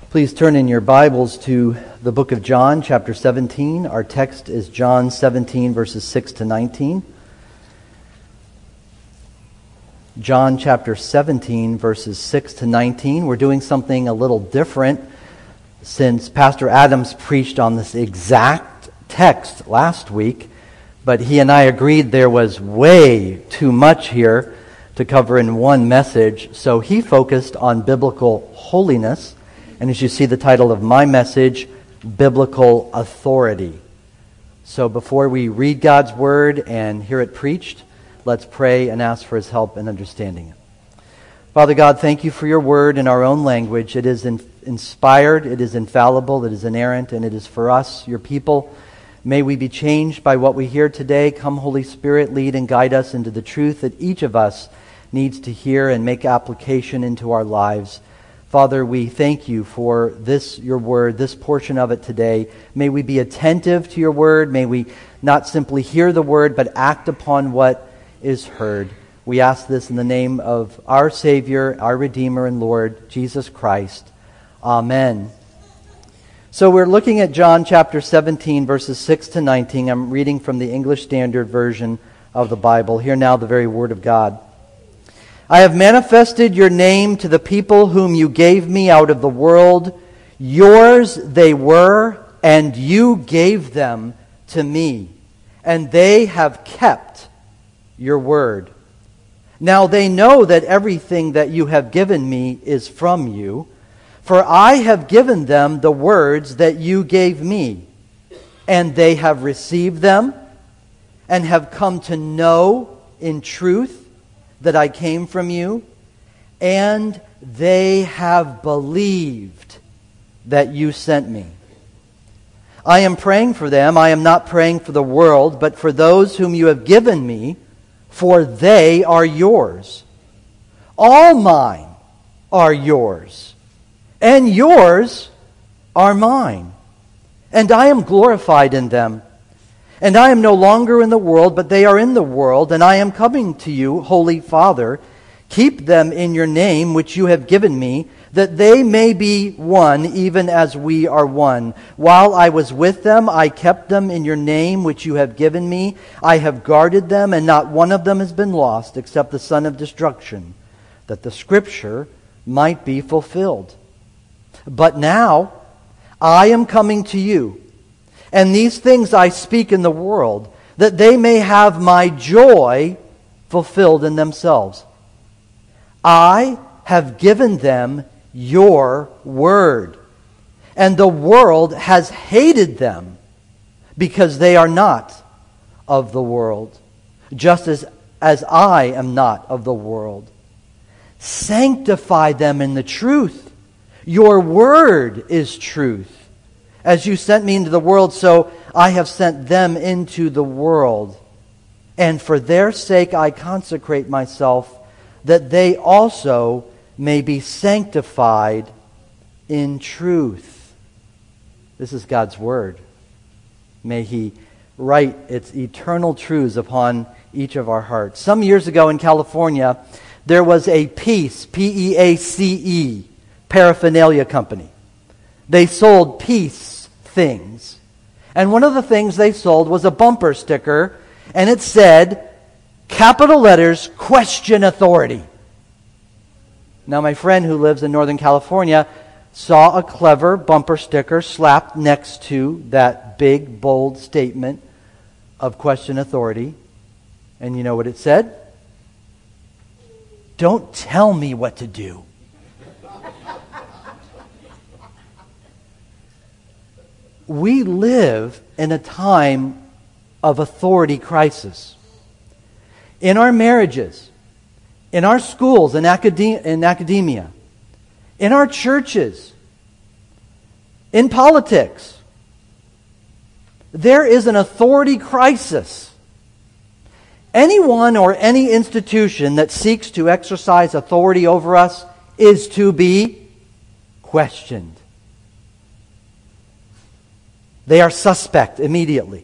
Please turn in your Bibles to the book of John, chapter 17. Our text is John 17, verses 6 to 19. John chapter 17, verses 6 to 19. We're doing something a little different since Pastor Adams preached on this exact text last week, but he and I agreed there was way too much here to cover in one message, so he focused on biblical holiness. And as you see the title of my message, Biblical Authority. So before we read God's Word and hear it preached, let's pray and ask for His help in understanding it. Father God, thank you for your Word in our own language. It is inspired, it is infallible, it is inerrant, and it is for us, your people. May we be changed by what we hear today. Come, Holy Spirit, lead and guide us into the truth that each of us needs to hear and make application into our lives. Father, we thank you for this, your word, this portion of it today. May we be attentive to your word. May we not simply hear the word, but act upon what is heard. We ask this in the name of our Savior, our Redeemer and Lord, Jesus Christ. Amen. So we're looking at John chapter 17, verses 6 to 19. I'm reading from the English Standard Version of the Bible. Hear now the very word of God. I have manifested your name to the people whom you gave me out of the world. Yours they were, and you gave them to me. And they have kept your word. Now they know that everything that you have given me is from you. For I have given them the words that you gave me. And they have received them, and have come to know in truth that I came from you, and they have believed that you sent me. I am praying for them. I am not praying for the world, but for those whom you have given me, for they are yours. All mine are yours, and yours are mine, and I am glorified in them. And I am no longer in the world, but they are in the world, and I am coming to you, Holy Father. Keep them in your name, which you have given me, that they may be one, even as we are one. While I was with them, I kept them in your name, which you have given me. I have guarded them, and not one of them has been lost, except the son of destruction, that the scripture might be fulfilled. But now I am coming to you, and these things I speak in the world, that they may have my joy fulfilled in themselves. I have given them your word, and the world has hated them, because they are not of the world, just as I am not of the world. Sanctify them in the truth. Your word is truth. As you sent me into the world, so I have sent them into the world. And for their sake I consecrate myself, that they also may be sanctified in truth. This is God's word. May He write its eternal truths upon each of our hearts. Some years ago in California, there was a Peace, P-E-A-C-E, paraphernalia company. They sold peace things. And one of the things they sold was a bumper sticker, and it said, capital letters, question authority. Now my friend who lives in Northern California saw a clever bumper sticker slapped next to that big, bold statement of question authority. And you know what it said? Don't tell me what to do. We live in a time of authority crisis. In our marriages, in our schools, in academia, in our churches, in politics, there is an authority crisis. Anyone or any institution that seeks to exercise authority over us is to be questioned. They are suspect immediately.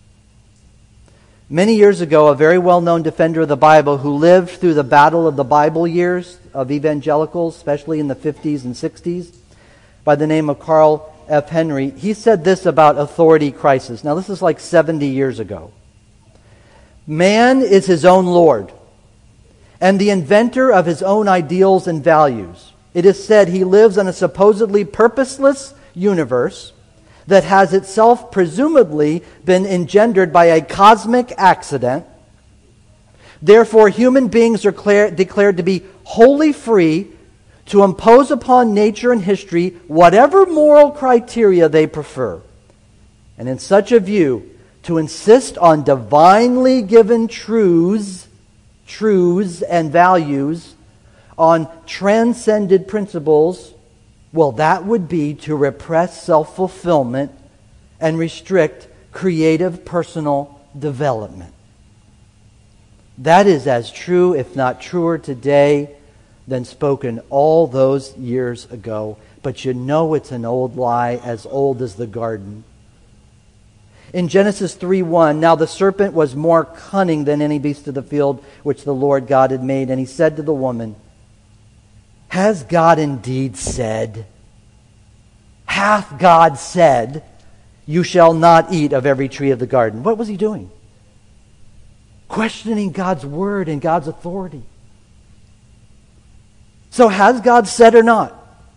Many years ago, a very well-known defender of the Bible who lived through the battle of the Bible years of evangelicals, especially in the 50s and 60s, by the name of Carl F. Henry. He said this about authority crisis. Now, this is like 70 years ago. Man is his own Lord and the inventor of his own ideals and values. It is said he lives in a supposedly purposeless universe that has itself presumably been engendered by a cosmic accident. Therefore, human beings are declared to be wholly free to impose upon nature and history whatever moral criteria they prefer. And in such a view, to insist on divinely given truths and values, on transcended principles, well, that would be to repress self-fulfillment and restrict creative personal development. That is as true, if not truer today, than spoken all those years ago. But you know it's an old lie, as old as the garden. In Genesis 3:1, now the serpent was more cunning than any beast of the field which the Lord God had made. And he said to the woman, has God indeed said, hath God said, you shall not eat of every tree of the garden? What was he doing? Questioning God's word and God's authority. So has God said or not?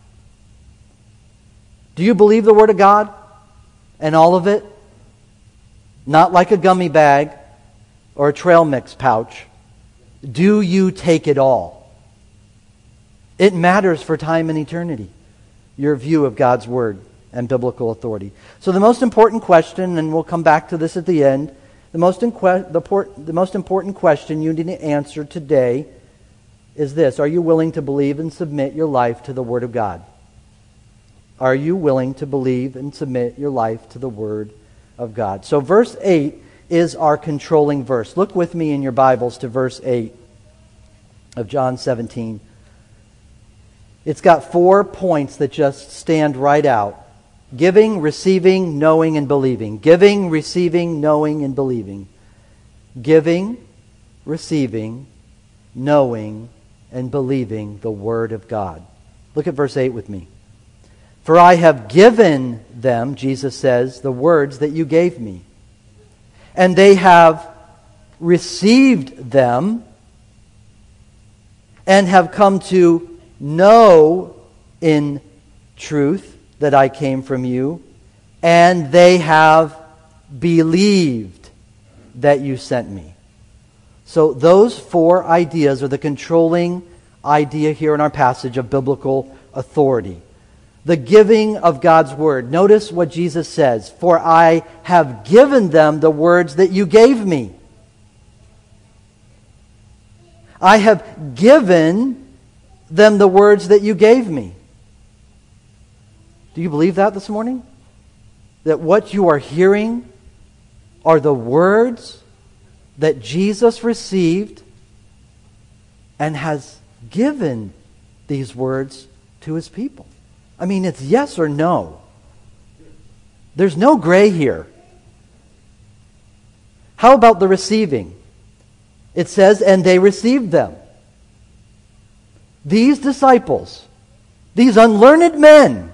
Do you believe the word of God and all of it? Not like a gummy bag or a trail mix pouch. Do you take it all? It matters for time and eternity, your view of God's word and biblical authority. So the most important question, and we'll come back to this at the end, the most important question you need to answer today is this: are you willing to believe and submit your life to the Word of God? Are you willing to believe and submit your life to the Word of God? So verse 8 is our controlling verse. Look with me in your Bibles to verse 8 of John 17. It's got 4 points that just stand right out. Giving, receiving, knowing, and believing. Giving, receiving, knowing, and believing. Giving, receiving, knowing, and believing the Word of God. Look at verse 8 with me. For I have given them, Jesus says, the words that you gave me. And they have received them and have come to know in truth that I came from you, and they have believed that you sent me. So those 4 ideas are the controlling idea here in our passage of biblical authority. The giving of God's word. Notice what Jesus says, for I have given them the words that you gave me. I have given them the words that you gave me. Do you believe that this morning? That what you are hearing are the words that Jesus received and has given these words to his people? I mean, it's yes or no. There's no gray here. How about the receiving? It says, and they received them. These disciples, these unlearned men,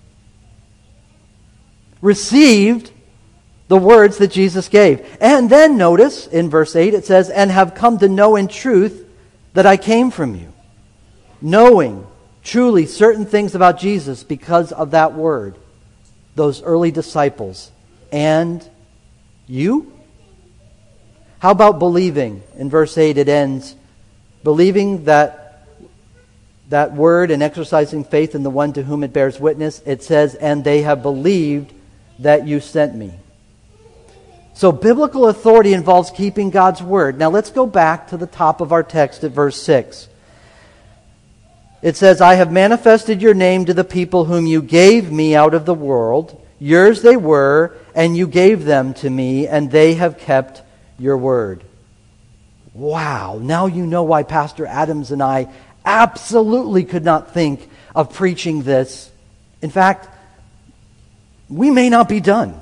received the words that Jesus gave. And then notice in verse 8 it says, and have come to know in truth that I came from you. Knowing truly certain things about Jesus because of that word. Those early disciples. And you? How about believing? In verse 8 it ends, believing that word and exercising faith in the one to whom it bears witness. It says, and they have believed that you sent me. So biblical authority involves keeping God's word. Now let's go back to the top of our text at verse 6. It says, I have manifested your name to the people whom you gave me out of the world. Yours they were, and you gave them to me, and they have kept your word. Wow, now you know why Pastor Adams and I absolutely could not think of preaching this. In fact, we may not be done.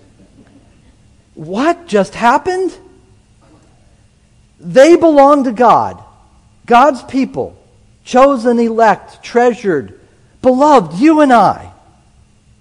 What just happened? They belong to God, God's people, chosen, elect, treasured, beloved, you and I.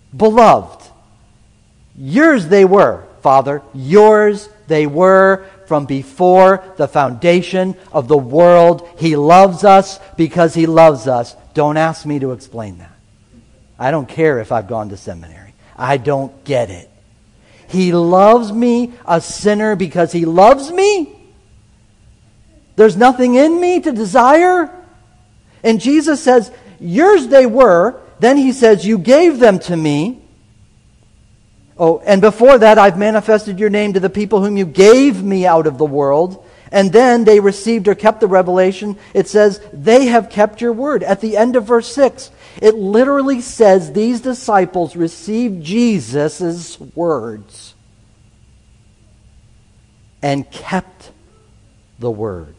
Beloved, yours they were, Father, yours they were from before the foundation of the world. He loves us because He loves us. Don't ask me to explain that. I don't care if I've gone to seminary. I don't get it. He loves me, a sinner, because He loves me. There's nothing in me to desire. And Jesus says, yours they were. Then He says, you gave them to me. Oh, and before that, I've manifested your name to the people whom you gave me out of the world. And then they received or kept the revelation. It says, they have kept your word. At the end of verse 6, it literally says these disciples received Jesus' words and kept the word.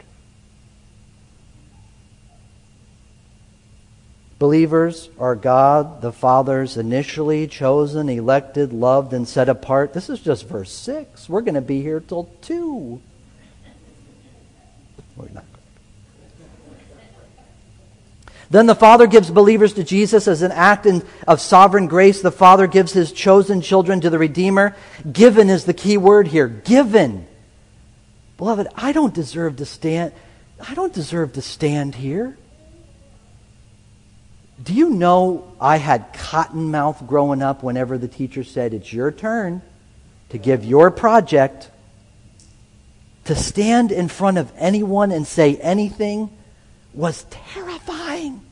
Believers are God the Father's initially chosen, elected, loved, and set apart. This is just verse 6. We're going to be here till 2. We're not. Then the Father gives believers to Jesus as an act of sovereign grace. The Father gives His chosen children to the Redeemer. Given is the key word here. Given. Beloved, I don't deserve to stand here. Do you know I had cotton mouth growing up whenever the teacher said, it's your turn to give your project? To stand in front of anyone and say anything was terrifying.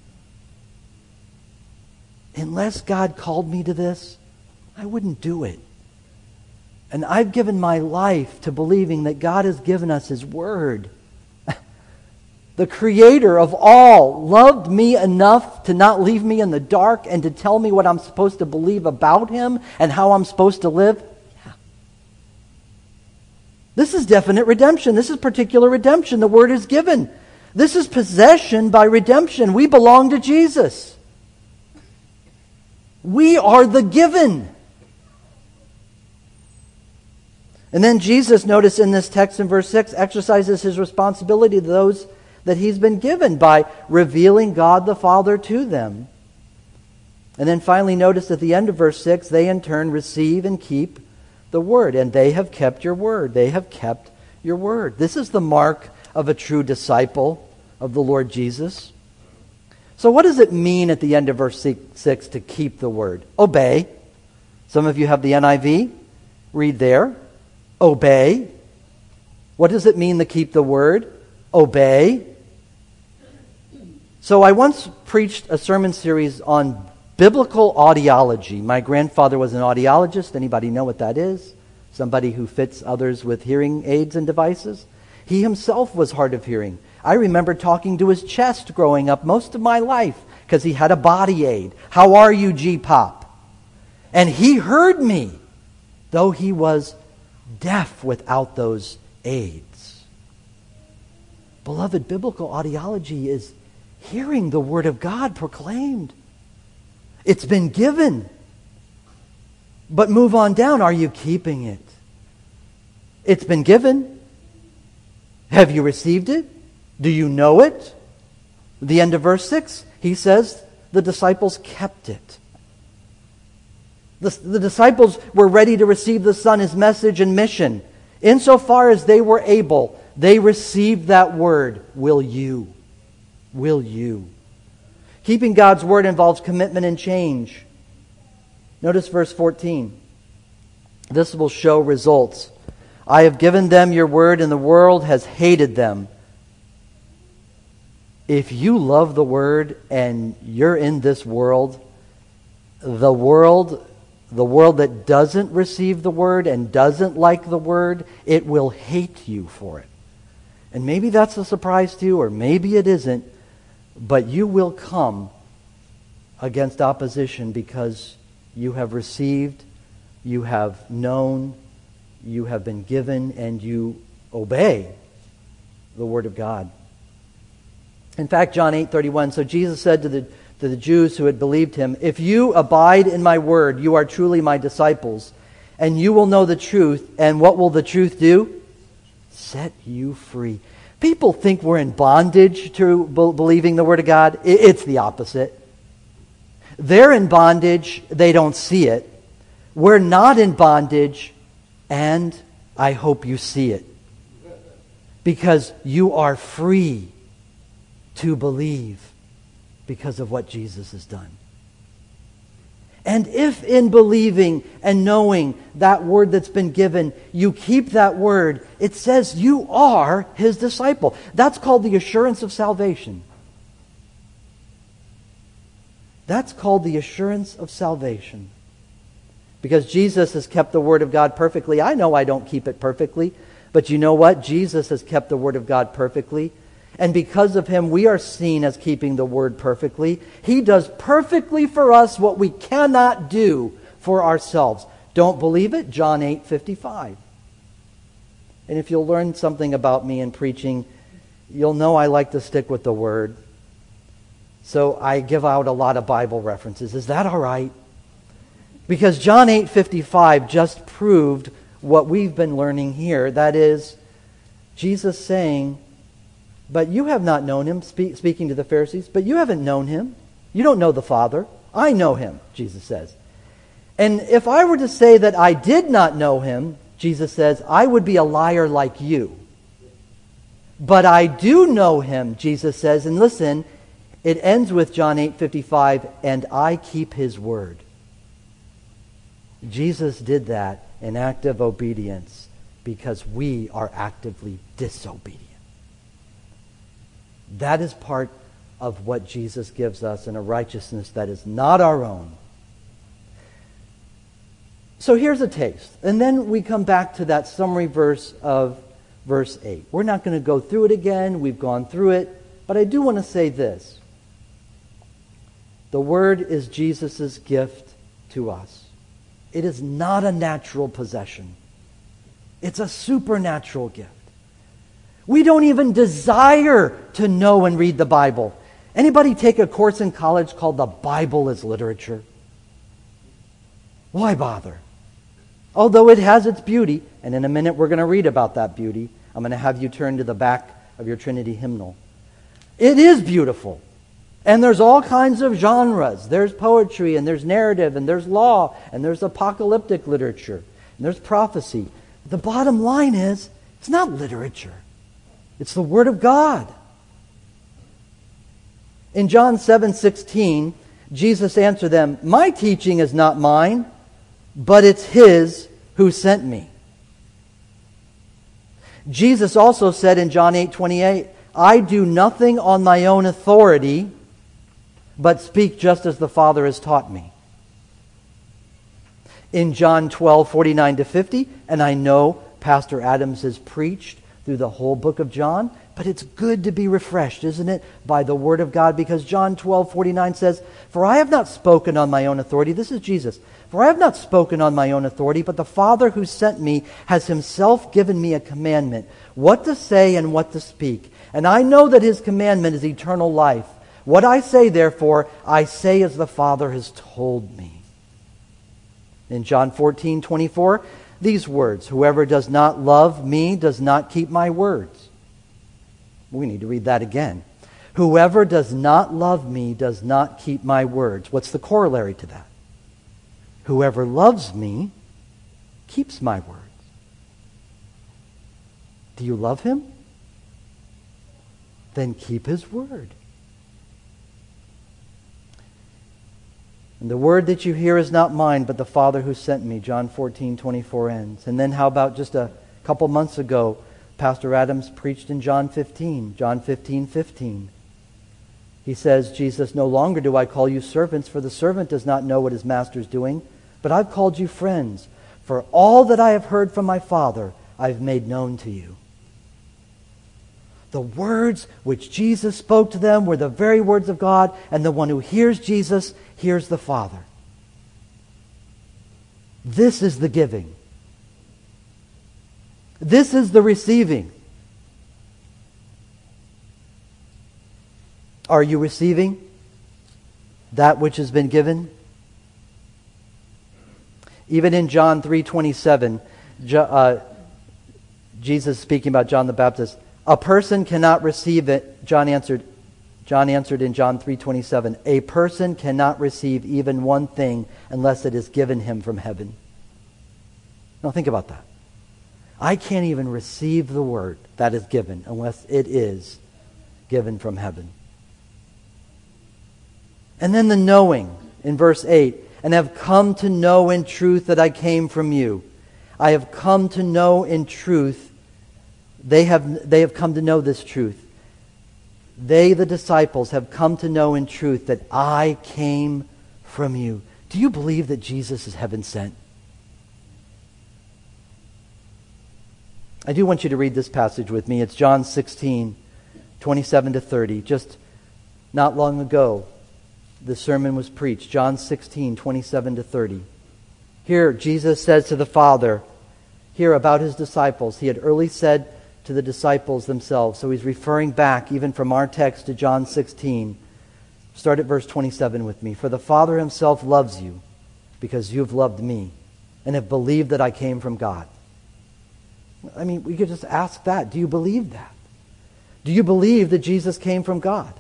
Unless God called me to this, I wouldn't do it. And I've given my life to believing that God has given us His Word. The Creator of all loved me enough to not leave me in the dark and to tell me what I'm supposed to believe about Him and how I'm supposed to live. Yeah. This is definite redemption. This is particular redemption. The Word is given. This is possession by redemption. We belong to Jesus. We are the given. And then Jesus, notice in this text in verse 6, exercises His responsibility to those that He's been given by revealing God the Father to them. And then finally notice at the end of verse 6, they in turn receive and keep the Word. And they have kept your word. They have kept your word. This is the mark of a true disciple of the Lord Jesus. So what does it mean at the end of verse 6 to keep the Word? Obey. Some of you have the NIV. Read there. Obey. What does it mean to keep the Word? Obey. So I once preached a sermon series on biblical audiology. My grandfather was an audiologist. Anybody know what that is? Somebody who fits others with hearing aids and devices. He himself was hard of hearing. I remember talking to his chest growing up most of my life because he had a body aid. How are you, G-Pop? And he heard me, though he was deaf without those aids. Beloved, biblical audiology is hearing the Word of God proclaimed. It's been given. But move on down. Are you keeping it? It's been given. Have you received it? Do you know it? The end of verse 6, he says the disciples kept it. The disciples were ready to receive the Son, His message and mission. Insofar as they were able, they received that word. Will you? Will you? Keeping God's word involves commitment and change. Notice verse 14. This will show results. I have given them your word, and the world has hated them. If you love the word and you're in this world, the world that doesn't receive the word and doesn't like the word, it will hate you for it. And maybe that's a surprise to you, or maybe it isn't, but you will come against opposition because you have received, you have known, you have been given, and you obey the Word of God. In fact, John 8:31, so Jesus said to the Jews who had believed Him, if you abide in my word, you are truly my disciples, and you will know the truth, and what will the truth do? Set you free. People think we're in bondage to believing the Word of God. It's the opposite. They're in bondage, they don't see it. We're not in bondage, and I hope you see it. Because you are free to believe because of what Jesus has done. And if in believing and knowing that word that's been given, you keep that word, it says you are His disciple. That's called the assurance of salvation. That's called the assurance of salvation. Because Jesus has kept the Word of God perfectly. I know I don't keep it perfectly, but you know what? Jesus has kept the Word of God perfectly. And because of Him, we are seen as keeping the Word perfectly. He does perfectly for us what we cannot do for ourselves. Don't believe it? John 8:55. And if you'll learn something about me in preaching, you'll know I like to stick with the Word. So I give out a lot of Bible references. Is that all right? Because John 8:55 just proved what we've been learning here. That is, Jesus saying, but you have not known Him, speaking to the Pharisees, but you haven't known Him. You don't know the Father. I know Him, Jesus says. And if I were to say that I did not know Him, Jesus says, I would be a liar like you. But I do know Him, Jesus says, and listen, it ends with John 8:55, and I keep His word. Jesus did that in active obedience because we are actively disobedient. That is part of what Jesus gives us in a righteousness that is not our own. So here's a taste. And then we come back to that summary verse of verse 8. We're not going to go through it again. We've gone through it. But I do want to say this. The Word is Jesus' gift to us. It is not a natural possession. It's a supernatural gift. We don't even desire to know and read the Bible. Anybody take a course in college called The Bible as Literature? Why bother? Although it has its beauty, and in a minute we're going to read about that beauty. I'm going to have you turn to the back of your Trinity hymnal. It is beautiful. And there's all kinds of genres. There's poetry, and there's narrative, and there's law, and there's apocalyptic literature, and there's prophecy. The bottom line is, it's not literature. It's the Word of God. In John 7:16, Jesus answered them, my teaching is not mine, but it's His who sent me. Jesus also said in John 8:28, I do nothing on my own authority, but speak just as the Father has taught me. In John 12:49-50, and I know Pastor Adams has preached through the whole book of John, but it's good to be refreshed, isn't it, by the Word of God, because John 12:49 says, for I have not spoken on my own authority. This is Jesus. For I have not spoken on my own authority, but the Father who sent me has Himself given me a commandment, what to say and what to speak. And I know that His commandment is eternal life. What I say, therefore, I say as the Father has told me. In John 14:24, these words, whoever does not love me does not keep my words. We need to read that again. Whoever does not love me does not keep my words. What's the corollary to that? Whoever loves me keeps my words. Do you love Him? Then keep His word. And the word that you hear is not mine, but the Father who sent me. John 14:24 ends. And then how about just a couple months ago, Pastor Adams preached in John 15. John 15:15. He says, Jesus, no longer do I call you servants, for the servant does not know what his master is doing, but I've called you friends. For all that I have heard from my Father, I've made known to you. The words which Jesus spoke to them were the very words of God, and the one who hears Jesus hears the Father. This is the giving. This is the receiving. Are you receiving that which has been given? Even in John 3:27, Jesus speaking about John the Baptist, a person cannot receive it. John answered, John answered in John 3:27, "A person cannot receive even one thing unless it is given him from heaven." Now think about that. I can't even receive the word that is given unless it is given from heaven. And then the knowing in verse 8, "And have come to know in truth that I came from you." I have come to know in truth. They have come to know this truth. They, the disciples, have come to know in truth that I came from you. Do you believe that Jesus is heaven sent? I do want you to read this passage with me. It's John 16, 27 to 30. Just not long ago, the sermon was preached. John 16, 27 to 30. Here, Jesus says to the Father, here about his disciples. He had early said to the disciples themselves. So he's referring back, even from our text, to John 16. Start at verse 27 with me. "For the Father himself loves you, because you have loved me, and have believed that I came from God." I mean, we could just ask that. Do you believe that? Do you believe that Jesus came from God?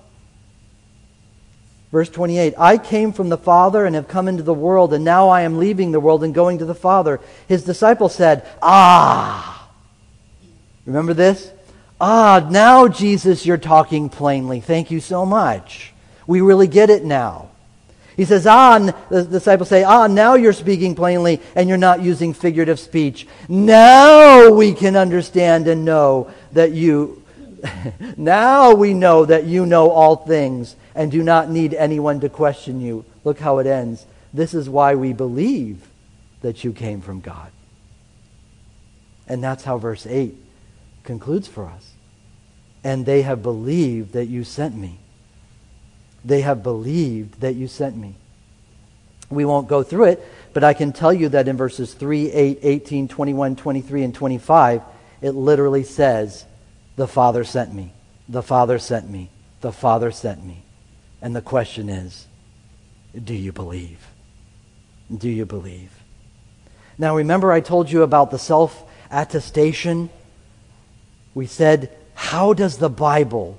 Verse 28, "I came from the Father and have come into the world, and now I am leaving the world and going to the Father." His disciples said, "Ah!" Remember this? "Ah, now Jesus, you're talking plainly. Thank you so much. We really get it now." He says, the disciples say, "Now you're speaking plainly and you're not using figurative speech. Now we can understand and know that now we know that you know all things and do not need anyone to question you." Look how it ends. "This is why we believe that you came from God." And that's how verse 8 concludes for us. "And they have believed that you sent me." They have believed that you sent me. We won't go through it, but I can tell you that in verses 3, 8, 18, 21, 23, and 25, it literally says, "The Father sent me. The Father sent me. The Father sent me." And the question is, do you believe? Do you believe? Now remember I told you about the self-attestation? We said, how does the Bible,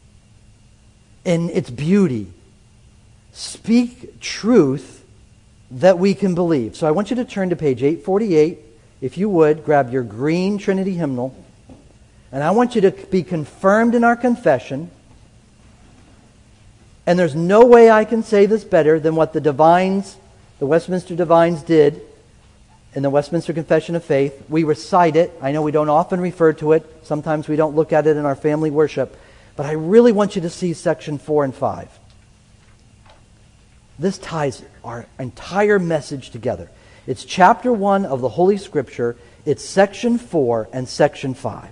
in its beauty, speak truth that we can believe? So I want you to turn to page 848. If you would, grab your green Trinity hymnal. And I want you to be confirmed in our confession. And there's no way I can say this better than what the divines, the Westminster divines did in the Westminster Confession of Faith. We recite it. I know we don't often refer to it. Sometimes we don't look at it in our family worship. But I really want you to see section 4 and 5. This ties our entire message together. It's chapter 1 of the Holy Scripture. It's section 4 and section 5.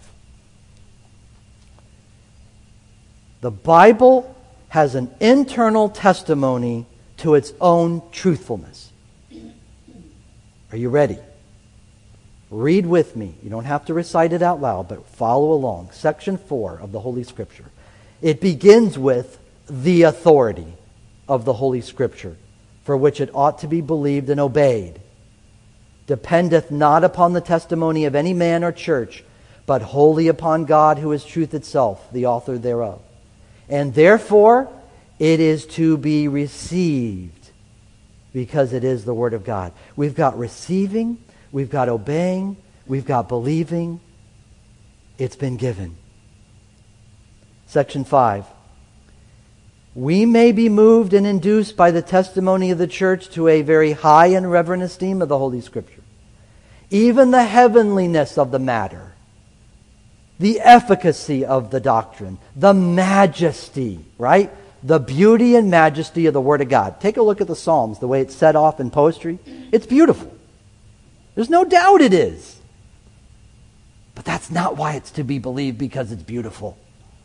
The Bible has an internal testimony to its own truthfulness. Are you ready? Read with me. You don't have to recite it out loud, but follow along. Section 4 of the Holy Scripture. It begins with the authority of the Holy Scripture, for which it ought to be believed and obeyed. Dependeth not upon the testimony of any man or church, but wholly upon God, who is truth itself, the author thereof. And therefore it is to be received, because it is the Word of God. We've got receiving, we've got obeying, we've got believing. It's been given. Section 5. We may be moved and induced by the testimony of the church to a very high and reverent esteem of the Holy Scripture. Even the heavenliness of the matter, the efficacy of the doctrine, the majesty, right? The beauty and majesty of the Word of God. Take a look at the Psalms, the way it's set off in poetry. It's beautiful. There's no doubt it is. But that's not why it's to be believed, because it's beautiful.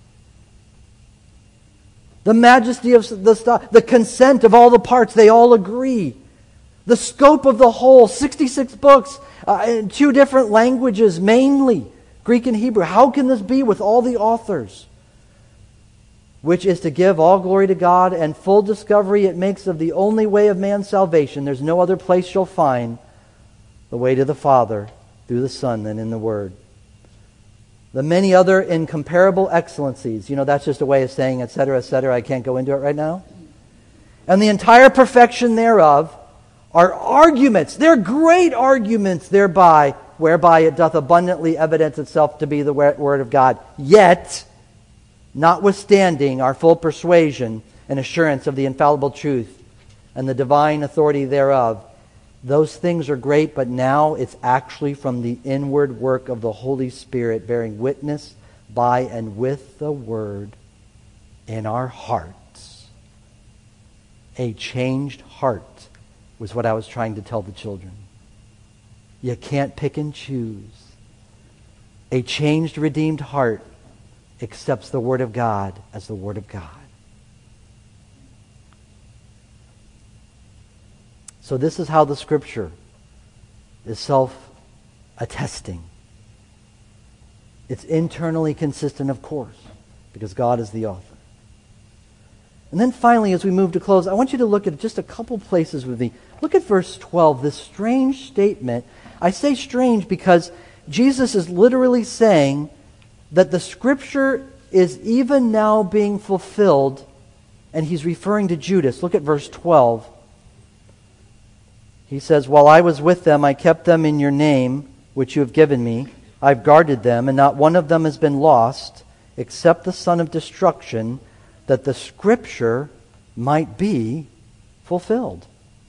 The majesty of the stuff, the consent of all the parts, they all agree. The scope of the whole, 66 books, in 2 different languages mainly, Greek and Hebrew. How can this be with all the authors? Which is to give all glory to God, and full discovery it makes of the only way of man's salvation. There's no other place you'll find the way to the Father through the Son than in the Word. The many other incomparable excellencies. That's just a way of saying, etc., etc. I can't go into it right now. And the entire perfection thereof are arguments. They're great arguments thereby, whereby it doth abundantly evidence itself to be the word of God. Yet, notwithstanding our full persuasion and assurance of the infallible truth and the divine authority thereof, those things are great, but now it's actually from the inward work of the Holy Spirit bearing witness by and with the Word in our hearts. A changed heart was what I was trying to tell the children. You can't pick and choose. A changed, redeemed heart accepts the Word of God as the Word of God. So this is how the Scripture is self-attesting. It's internally consistent, of course, because God is the author. And then finally, as we move to close, I want you to look at just a couple places with me. Look at verse 12, this strange statement. I say strange because Jesus is literally saying that the Scripture is even now being fulfilled, and he's referring to Judas. Look at verse 12. He says, "While I was with them, I kept them in your name, which you have given me. I've guarded them, and not one of them has been lost, except the son of destruction, that the Scripture might be fulfilled."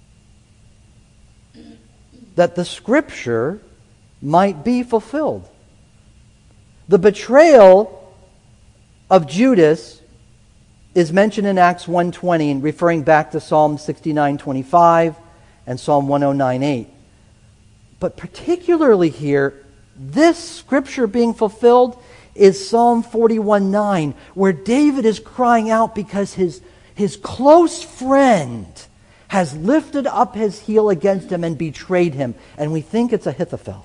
That the Scripture might be fulfilled. The betrayal of Judas is mentioned in Acts 1:20, and referring back to Psalm 69:25 and Psalm 109:8. But particularly here, this Scripture being fulfilled is Psalm 41:9, where David is crying out because his close friend has lifted up his heel against him and betrayed him. And we think it's Ahithophel.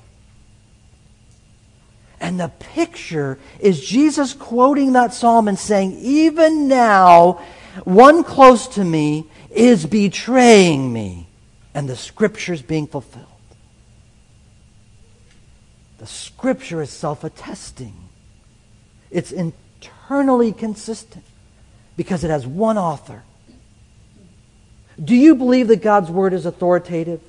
And the picture is Jesus quoting that psalm and saying, even now, one close to me is betraying me. And the Scripture is being fulfilled. The Scripture is self-attesting. It's internally consistent because it has one author. Do you believe that God's Word is authoritative?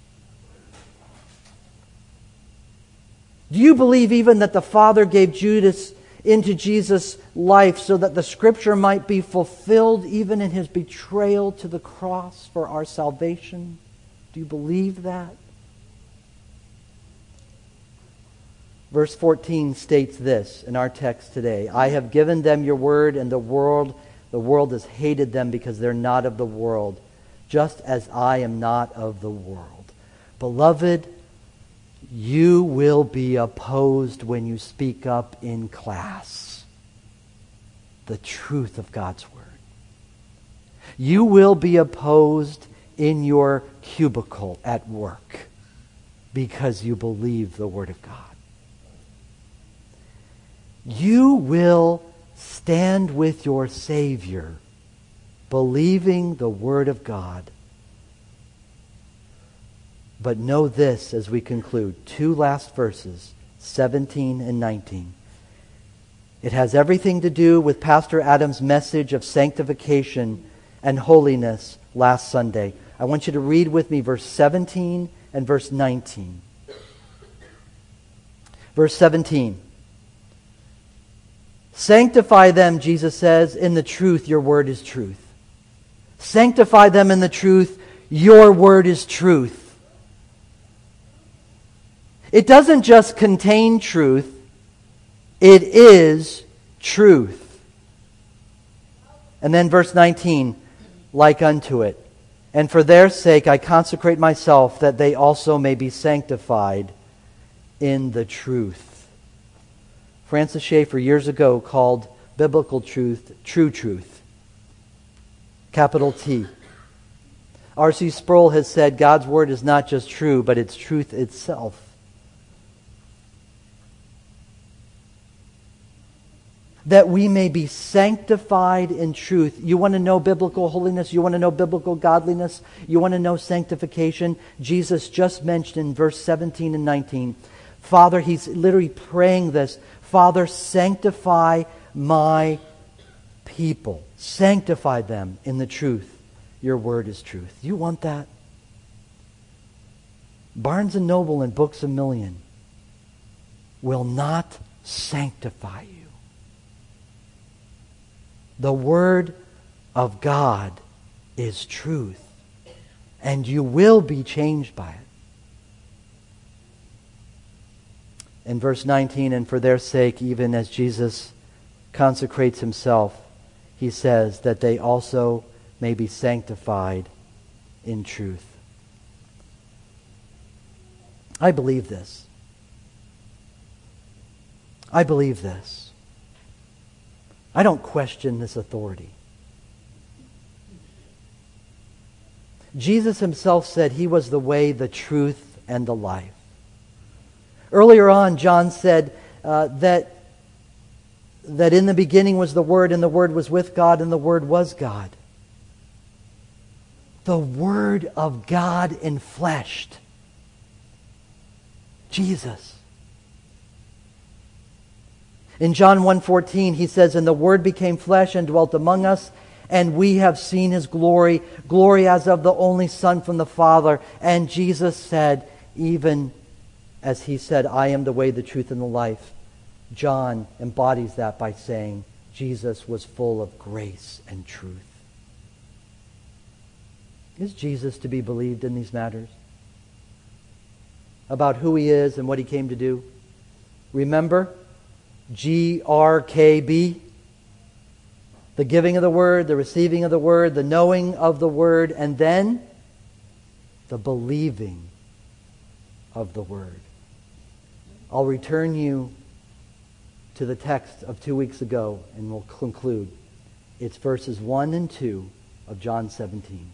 Do you believe even that the Father gave Judas into Jesus' life so that the Scripture might be fulfilled even in his betrayal to the cross for our salvation? Do you believe that? Verse 14 states this in our text today: "I have given them your word, and the world has hated them because they're not of the world, just as I am not of the world." Beloved, you will be opposed when you speak up in class the truth of God's Word. You will be opposed in your cubicle at work because you believe the Word of God. You will stand with your Savior believing the Word of God. But know this as we conclude. Two last verses, 17 and 19. It has everything to do with Pastor Adam's message of sanctification and holiness last Sunday. I want you to read with me verse 17 and verse 19. Verse 17. "Sanctify them," Jesus says, "in the truth. Your word is truth." Sanctify them in the truth. Your word is truth. It doesn't just contain truth. It is truth. And then verse 19, "Like unto it. And for their sake I consecrate myself, that they also may be sanctified in the truth." Francis Schaeffer years ago called biblical truth true truth. Capital T. R.C. Sproul has said God's Word is not just true, but it's truth itself. That we may be sanctified in truth. You want to know biblical holiness? You want to know biblical godliness? You want to know sanctification? Jesus just mentioned in verse 17 and 19. Father, he's literally praying this. Father, sanctify my people. Sanctify them in the truth. Your word is truth. You want that? Barnes & Noble and Books A Million will not sanctify you. The Word of God is truth, and you will be changed by it. In verse 19, and for their sake, even as Jesus consecrates himself, he says that they also may be sanctified in truth. I believe this. I believe this. I don't question this authority. Jesus himself said he was the way, the truth, and the life. Earlier on, John said that in the beginning was the Word, and the Word was with God, and the Word was God. The Word of God enfleshed. Jesus. In John 1:14, he says, and the Word became flesh and dwelt among us, and we have seen his glory, glory as of the only Son from the Father. And Jesus said, even as he said, I am the way, the truth, and the life, John embodies that by saying, Jesus was full of grace and truth. Is Jesus to be believed in these matters? About who he is and what he came to do? Remember, GRKB, the giving of the Word, the receiving of the Word, the knowing of the Word, and then the believing of the Word. I'll return you to the text of 2 weeks ago, and we'll conclude. It's verses 1 and 2 of John 17.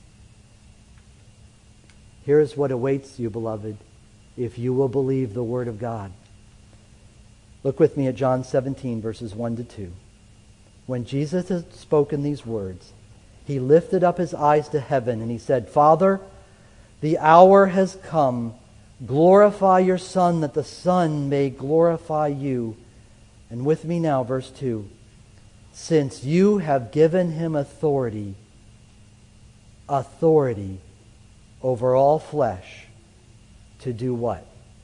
Here is what awaits you, beloved, if you will believe the Word of God. Look with me at John 17, verses 1 to 2. When Jesus had spoken these words, he lifted up his eyes to heaven, and he said, Father, the hour has come. Glorify your Son, that the Son may glorify you. And with me now, verse 2. Since you have given him authority over all flesh, to do what?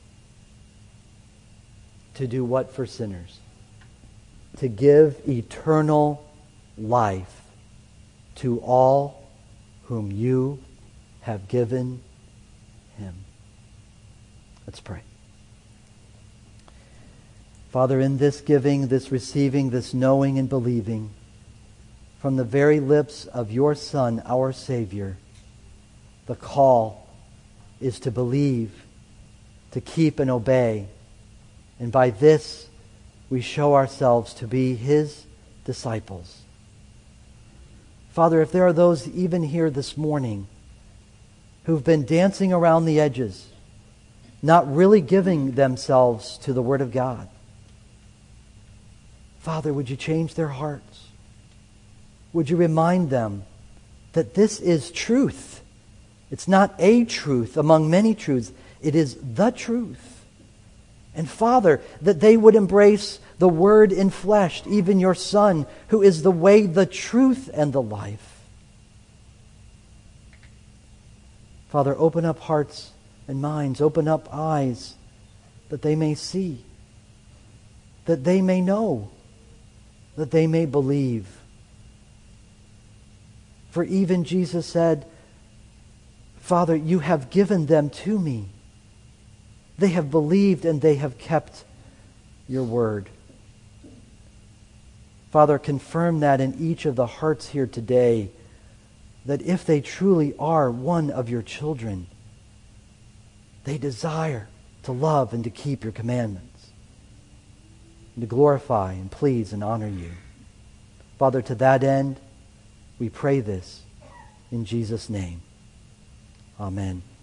To do what for sinners? To give eternal life to all whom you have given him. Let's pray. Father, in this giving, this receiving, this knowing and believing, from the very lips of your Son, our Savior, the call is to believe, to keep and obey. And by this, we show ourselves to be his disciples. Father, if there are those even here this morning who've been dancing around the edges, not really giving themselves to the Word of God, Father, would you change their hearts? Would you remind them that this is truth? It's not a truth among many truths. It is the truth. And Father, that they would embrace the Word enfleshed, even your Son, who is the way, the truth, and the life. Father, open up hearts and minds, open up eyes, that they may see, that they may know, that they may believe. For even Jesus said, Father, you have given them to me. They have believed and they have kept your word. Father, confirm that in each of the hearts here today, that if they truly are one of your children, they desire to love and to keep your commandments, and to glorify and please and honor you. Father, to that end, we pray this in Jesus' name. Amen.